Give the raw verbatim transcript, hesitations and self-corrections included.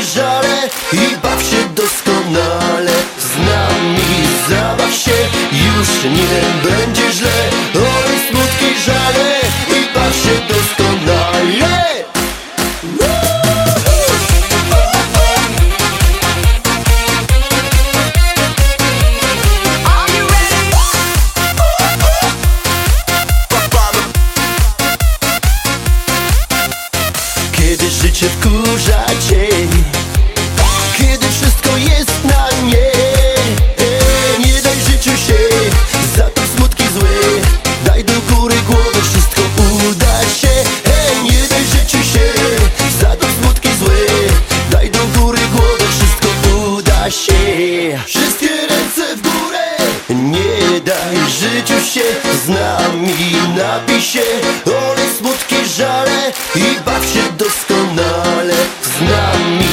żale i baw się doskonale. Z nami zabaw się, już nie będzie źle. Oj, smutki, żale i baw się doskonale. Kiedy życie wkurza cię, kiedy wszystko jest na nie, nie daj życiu się, za to smutki złe. Daj do góry głowę, wszystko uda się. Nie daj życiu się, za to smutki złe. Daj do góry głowę, wszystko uda się. Wszystkie ręce w górę. Nie daj życiu się, z nami napij się. Ole smutki, żale i